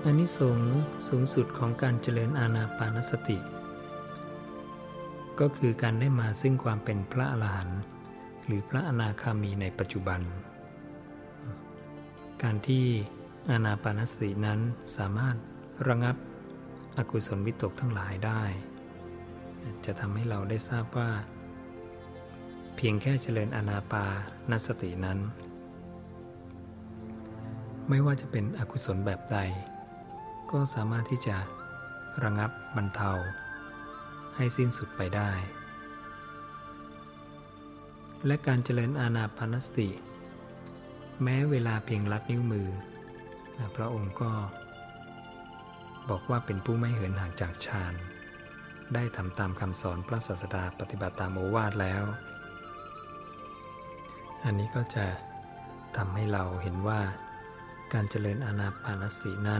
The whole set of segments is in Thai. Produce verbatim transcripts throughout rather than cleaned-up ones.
อานิสงส์สูงสุดของการเจริญอานาปานสติก็คือการได้มาซึ่งความเป็นพระอรหันต์หรือพระอนาคามีในปัจจุบันการที่อานาปานสตินั้นสามารถระงับอกุศลวิตกทั้งหลายได้จะทำให้เราได้ทราบว่าเพียงแค่เจริญอานาปานสตินั้นไม่ว่าจะเป็นอกุศลแบบใดก็สามารถที่จะระงับบรรเทาให้สิ้นสุดไปได้และการเจริญอานาปานสติแม้เวลาเพียงลัดนิ้วมือนะพระองค์ก็บอกว่าเป็นผู้ไม่เหินห่างจากฌานได้ทำตามคำสอนพระศาสดาปฏิบัติตามโอวาทแล้วอันนี้ก็จะทำให้เราเห็นว่าการเจริญอานาปานสตินั้น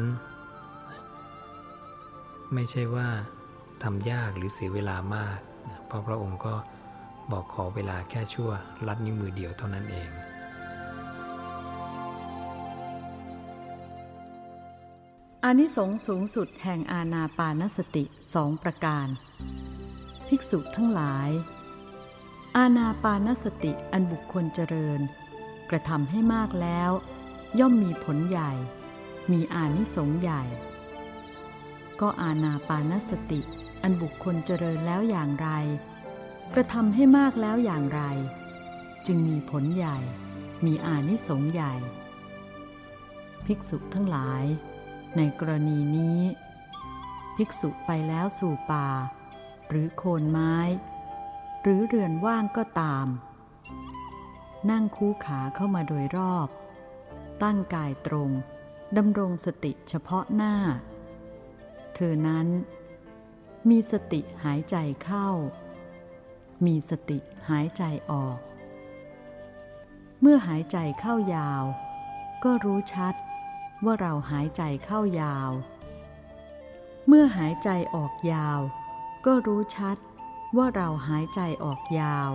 ไม่ใช่ว่าทำยากหรือเสียเวลามากเพราะพระองค์ก็บอกขอเวลาแค่ชั่วลัดนิ้วมือเดียวเท่านั้นเองอานิสงส์สูงสุดแห่งอานาปานสติสองประการภิกษุทั้งหลายอานาปานสติอันบุคคลเจริญกระทำให้มากแล้วย่อมมีผลใหญ่มีอานิสงส์ใหญ่ก็อานาปานสติอันบุคคลเจริญแล้วอย่างไรกระทำให้มากแล้วอย่างไรจึงมีผลใหญ่มีอานิสงส์ใหญ่ภิกษุทั้งหลายในกรณีนี้ภิกษุไปแล้วสู่ป่าหรือโคนไม้หรือเรือนว่างก็ตามนั่งคู่ขาเข้ามาโดยรอบตั้งกายตรงดำรงสติเฉพาะหน้าเธอนั้นมีสติหายใจเข้ามีสติหายใจออกเมื่อหายใจเข้ายาวก็รู้ชัดว่าเราหายใจเข้ายาวเมื่อหายใจออกยาวก็รู้ชัดว่าเราหายใจออกยาว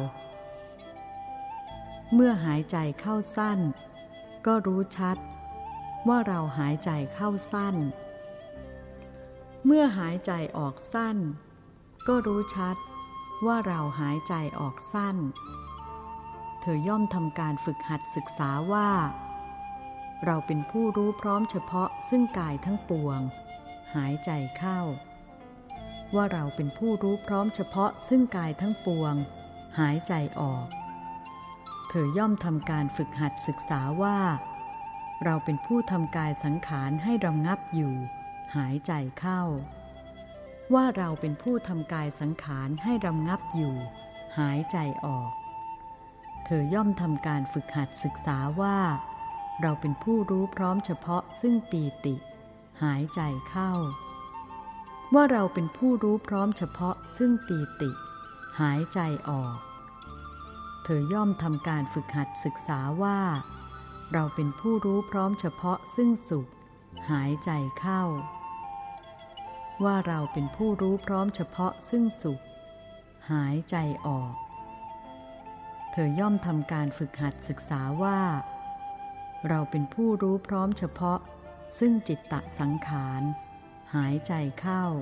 เมื่อหายใจเข้าสั้นก็รู้ชัดว่าเราหายใจเข้าสั้นเมื่อหายใจออกสั้นก็รู้ชัดว่าเราหายใจออกสั้นเธอย่อมทำการฝึกหัดศึกษาว่าเราเป็นผู้รู้พร้อมเฉพาะซึ่งกายทั้งปวงหายใจเข้าว่าเราเป็นผู้รู้พร้อมเฉพาะซึ่งกายทั้งปวงหายใจออกเธอย่อมทำการฝึกหัดศึกษาว่าเราเป็นผู้ทำกายสังขารให้ระงับอยู่หายใจเข้าว่าเราเป็นผู้ทำกายสังขารให้ระงับอยู่หายใจออกเธอย่อมทำการฝึกหัดศึกษาว่าเราเป็นผู้รู้พร้อมเฉพาะซึ่งปีติหายใจเข้าว่าเราเป็นผู้รู้พร้อมเฉพาะซึ่งปีติหายใจออกเธอย่อมทำการฝึกหัดศึกษาว่าเราเป็นผู้รู้พร้อมเฉพาะซึ่งสุขหายใจเข้าว่าเราเป็นผู้รู้พร้อมเฉพาะซึ่งสุขหายใจออกเธอย่อมทำการฝึกหัดศึกษาว่าเราเป็นผู้รู้พร้อมเฉพาะซึ่งจิตตสังขารหายใจเข้า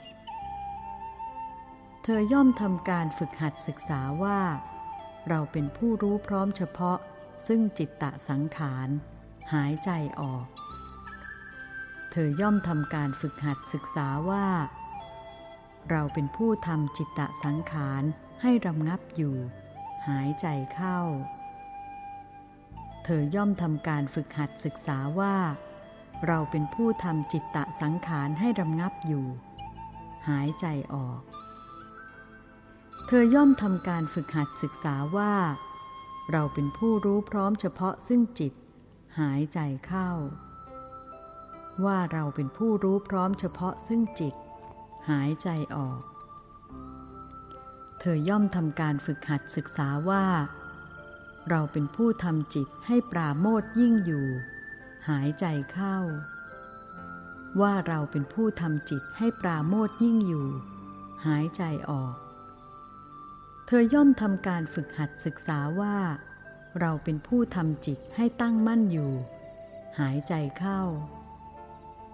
เธอย่อมทำการฝึกหัดศึกษาว่าเราเป็นผู้รู้พร้อมเฉพาะซึ่งจิตตสังขารหายใจออกเธอย่อมทำการฝึกหัดศึกษาว่าเราเป็นผู้ทำจิตตสังขารให้ระงับอยู่หายใจเข้าเธอย่อมทำการฝึกหัดศึกษาว่าเราเป็นผู้ทำจิตตสังขารให้ระงับอยู่หายใจออกเธอย่อมทำการฝึกหัดศึกษาว่าเราเป็นผู้รู้พร้อมเฉพาะซึ่งจิตหายใจเข้าว่าเราเป็นผู้รู้พร้อมเฉพาะซึ่งจิตหายใจออกเธอย่อมทำการฝึกหัดศึกษาว่าเราเป็นผู้ทำจิตให้ปราโมทย์ยิ่งอยู่หายใจเข้าว่าเราเป็นผู้ทำจิตให้ปราโมทย์ยิ่งอยู่หายใจออกเธอย่อมทำการฝึกหัดศึกษาว่าเราเป็นผู้ทำจิตให้ตั้งมั่นอยู่หายใจเข้า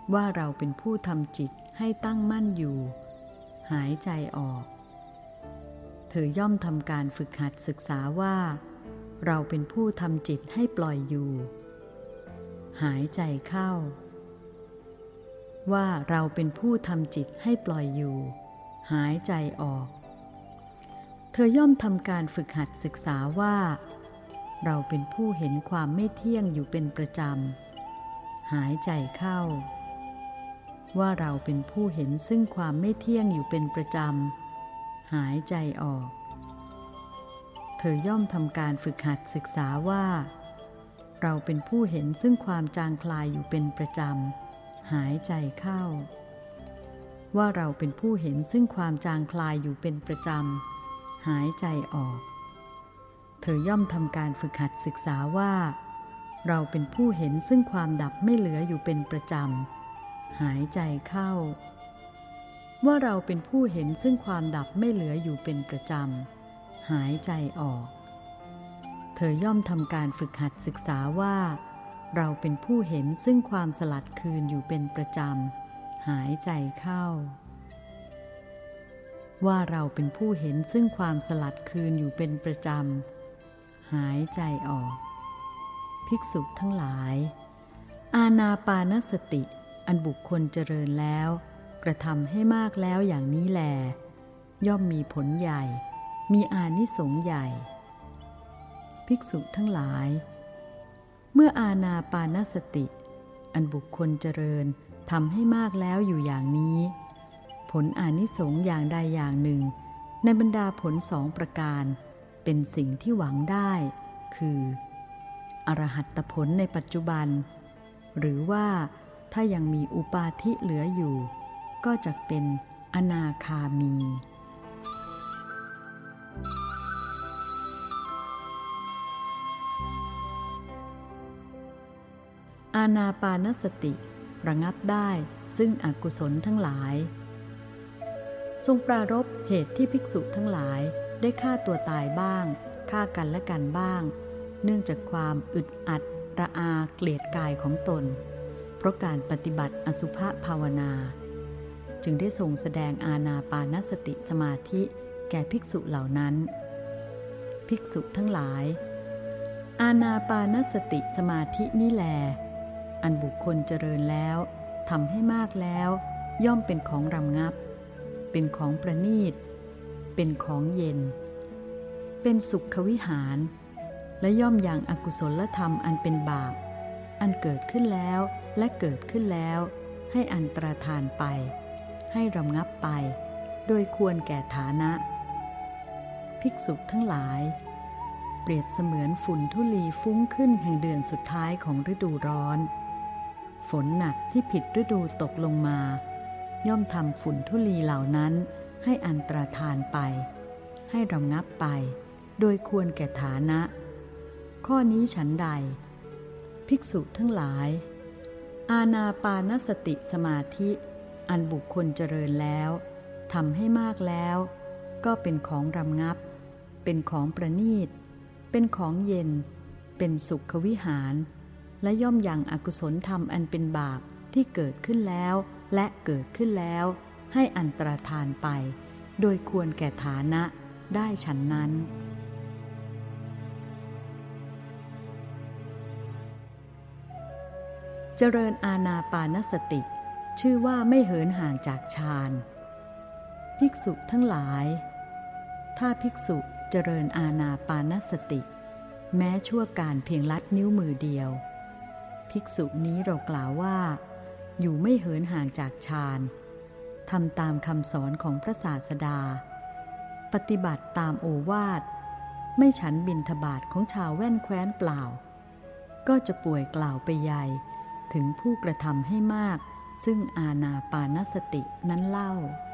ว่าเราเป็นผู้ทำจิตให้ตั้งมั่นอยู่หายใจออกเธอย่อมทำการฝึกหัดศึกษาว่าเราเป็นผู้ทำจิตให้ปล่อยอยู่หายใจเข้าว่าเราเป็นผู้ทำจิตให้ปล่อยอยู่หายใจออกเธอย่อมทำการฝึกหัดศึกษาว่าเราเป็นผู้เห็นความไม่เที่ยงอยู่เป็นประจำหายใจเข้าว่าเราเป็นผู้เห็นซึ่งความไม่เที่ยงอยู่เป็นประจำหายใจออกเธอย่อมทำการฝึกหัดศึกษาว่าเราเป็นผู้เห็นซึ่งความจางคลายอยู่เป็นประจำหายใจเข้าว่าเราเป็นผู้เห็นซึ่งความจางคลายอยู่เป็นประจำหายใจออกเธอย่อมทำการฝึกหัดศึกษาว่าเราเป็นผู้เห็นซึ่งความดับไม่เหลืออยู่เป็นประจำหายใจเข้าว่าเราเป็นผู้เห็นซึ่งความดับไม่เหลืออยู่เป็นประจำหายใจออกเธอย่อมทำการฝึกหัดศึกษาว่าเราเป็นผู้เห็นซึ่งความสลัดคืนอยู่เป็นประจำหายใจเข้าว่าเราเป็นผู้เห็นซึ่งความสลัดคืนอยู่เป็นประจำหายใจออกภิกษุทั้งหลายอานาปานสติอันบุคคลเจริญแล้วกระทำให้มากแล้วอย่างนี้แลย่อมมีผลใหญ่มีอานิสงส์ใหญ่ภิกษุทั้งหลายเมื่ออานาปานสติอันบุคคลเจริญทำให้มากแล้วอยู่อย่างนี้ผลอานิสงส์อย่างใดอย่างหนึ่งในบรรดาผลสองประการเป็นสิ่งที่หวังได้คืออรหัตผลในปัจจุบันหรือว่าถ้ายังมีอุปาทิเหลืออยู่ก็จะเป็นอนาคามีอานาปานสติระงับได้ซึ่งอกุศลทั้งหลายทรงปรารภเหตุที่ภิกษุทั้งหลายได้ฆ่าตัวตายบ้างฆ่ากันและกันบ้างเนื่องจากความอึดอัดระอาเกลียดกายของตนเพราะการปฏิบัติอสุภภาวนาจึงได้ทรงแสดงอานาปานสติสมาธิแก่ภิกษุเหล่านั้นภิกษุทั้งหลายอานาปานสติสมาธินี้แลอันบุคคลเจริญแล้วทำให้มากแล้วย่อมเป็นของรำงับเป็นของประณีตเป็นของเย็นเป็นสุขวิหารและย่อมยังอกุศลธรรมอันเป็นบาปอันเกิดขึ้นแล้วและเกิดขึ้นแล้วให้อันตรธานไปให้รำงับไปโดยควรแก่ฐานะภิกษุทั้งหลายเปรียบเสมือนฝุ่นธุลีฟุ้งขึ้นแห่งเดือนสุดท้ายของฤดูร้อนฝนหนักที่ผิดฤดูตกลงมาย่อมทำฝุ่นธุลีเหล่านั้นให้อันตรธานไปให้รำงับไปโดยควรแก่ฐานะข้อนี้ฉันใดภิกษุทั้งหลายอานาปานสติสมาธิอันบุคคลเจริญแล้วทำให้มากแล้วก็เป็นของรำงับเป็นของประณีตเป็นของเย็นเป็นสุขวิหารและย่อมยังอกุศลธรรมอันเป็นบาปที่เกิดขึ้นแล้วและเกิดขึ้นแล้วให้อันตรธานไปโดยควรแก่ฐานะได้ฉันนั้นเจริญอานาปานสติชื่อว่าไม่เหินห่างจากฌานภิกษุทั้งหลายถ้าภิกษุเจริญอานาปานสติแม้ชั่วการเพียงลัดนิ้วมือเดียวภิกษุนี้เรากล่าวว่าอยู่ไม่เหินห่างจากฌานทำตามคำสอนของพระศาสดาปฏิบัติตามโอวาทไม่ฉันบิณฑบาตของชาวแว่นแคว้นเปล่าก็จะป่วยกล่าวไปใหญ่ถึงผู้กระทำให้มากซึ่งอานาปานสตินั้นเล่า